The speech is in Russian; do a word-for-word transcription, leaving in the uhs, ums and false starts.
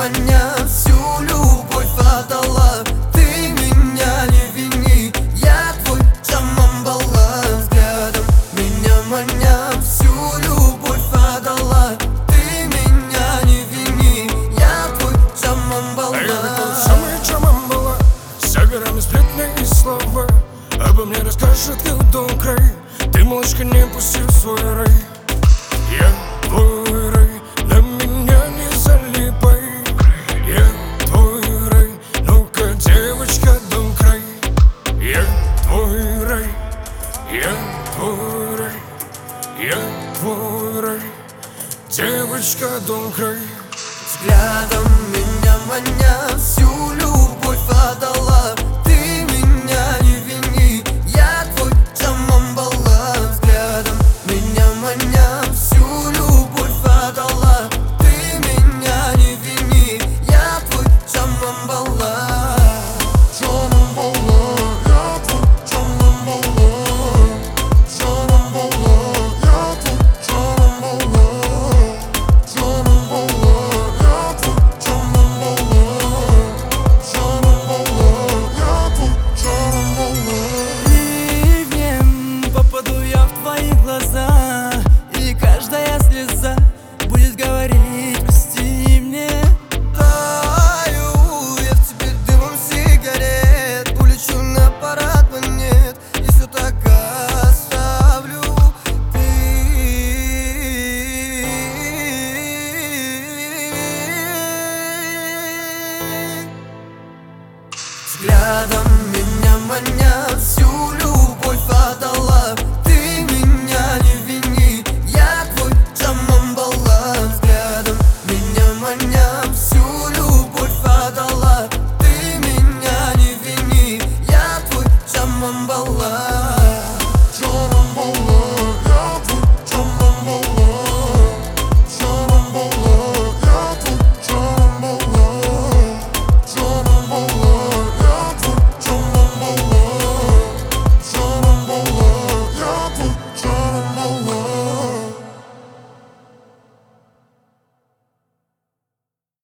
маня, всю любовь отдала. Ты меня не вини, я твой Джамамбала. Взглядом меня маня, всю любовь отдала. Ты меня не вини, я твой Джамамбала. А я ведь тот самый Джамамбала, за горами сплетни и слова. Обо мне расскажет кто край. Ты, малышка, не пусти в свой рай. Я твой рай, на меня не залипай. Я твой рай, ну-ка, девочка, дом край. Я твой рай, я твой рай, я твой рай, девочка, дом край. Взглядом меня маня, всю любовь отдала. Ты меня не вини, я твой Джамамбала. Взглядом меня маня, всю любовь отдала. Ты меня не вини, я твой Джамамбала. Джамамбала, я твой Джамамбала. Джамамбала, я твой Джамамбала. Джамамбала, я твой Джамамбала. Джамамбала, я твой Джамамбала. Ливнем попаду я в твои глаза, и каждая слеза будет говорить: прости мне. Таю я в тебе дымом сигарет, улечу на парад планет и все так оставлю. Ты взглядом меня маня,